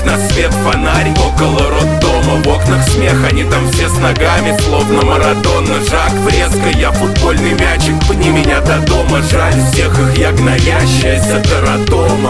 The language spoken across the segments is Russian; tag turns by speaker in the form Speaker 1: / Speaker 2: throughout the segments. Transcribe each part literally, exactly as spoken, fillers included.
Speaker 1: на свет фонарь около роддома. В окнах смех, они там все с ногами, словно Марадона. Жак Фреско, я футбольный мячик, пни меня до дома. Жаль всех их, я гноящаяся тератома.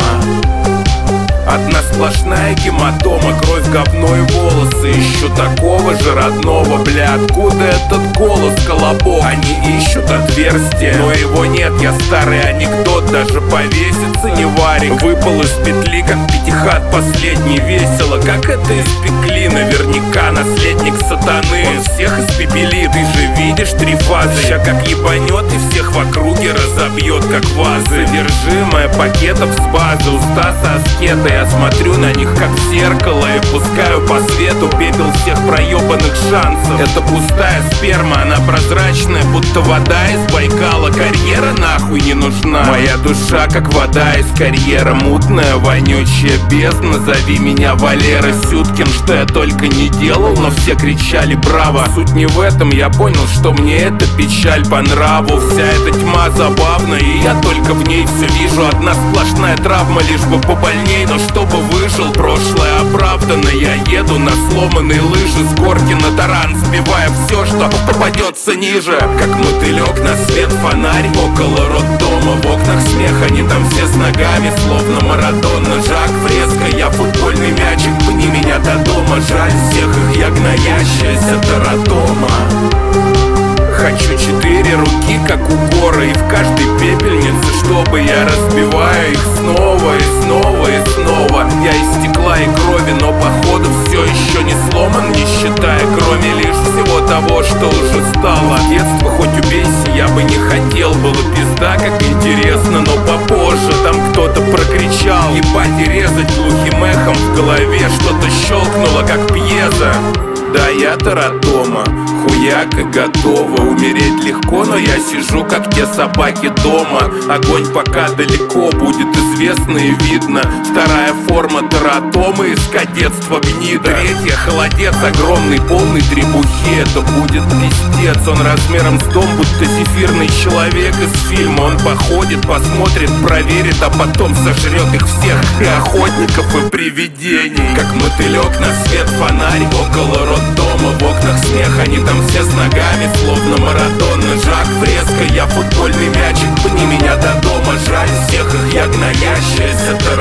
Speaker 1: Одна сплошная гематома, кровь, говно и волосы. Ищу такого же родного, бля, откуда этот голос, колобок? Они ищут отверстие, но его нет, я старый анекдот, даже повеситься не варик. Выпал из петли, как пятихат последний, весело, как это испекли. Наверняка наследник сатаны, он всех испепелит. Ты же видишь три фазы, ща как ебанет и всех в округе разобьет, как вазы. Содержимое пакетов с базы у Стаса Аскета. Я смотрю на них как в зеркало и пускаю по свету пепел всех проебанных шансов. Это пустая сперма, она прозрачная, будто вода из Байкала. Карьера нахуй не нужна, моя душа как вода из карьера. Мутная, вонючая бездна, зови меня Валера Сюткин. Что я только не делал, но все кричали браво. Суть не в этом, я понял, что мне эта печаль по нраву. Вся эта тьма забавна, и я только в ней все вижу. Одна сплошная травма, лишь бы побольней, но чтобы выжил. Прошлое оправдано, я еду на сломанной лыжи с горки на таран, сбивая все, что попадется ниже. Как мотылек на свет фонарь около роддома. В окнах смех, они там все с ногами, словно Марадона. Жак Фреско, я футбольный мячик, пни меня до дома. Жаль всех их, я гноящаяся тератома. Хочу четыре руки, как у гора, и в каждой пепельнице, чтобы я разбиваю их снова и снова и снова. Я из стекла и крови, но походу все еще не сломан, не считая, кроме лишь всего того, что уже стало. Детство хоть убейся, я бы не хотел, было пизда, как интересно, но попозже там кто-то прокричал: ебать и резать глухим эхом в голове, что-то щелкнуло, как пьеза. Да, я тератома, хуяк и готова. Умереть легко, но я сижу, как те собаки дома. Огонь пока далеко, будет известно и видно. Вторая форма тератомы из кадетства гнида. Третья холодец огромный, полный требухи. Это будет пиздец, он размером с дом, будто зефирный человек из фильма. Он походит, посмотрит, проверит, а потом сожрет их всех, и охотников, и привидений. Как мотылек на свет фонарь около роддома. В окнах смех, они там все с ногами, словно Марадона. Жак Фреско, я футбольный мячик, пни меня до дома. Жаль всех их, я гноящаяся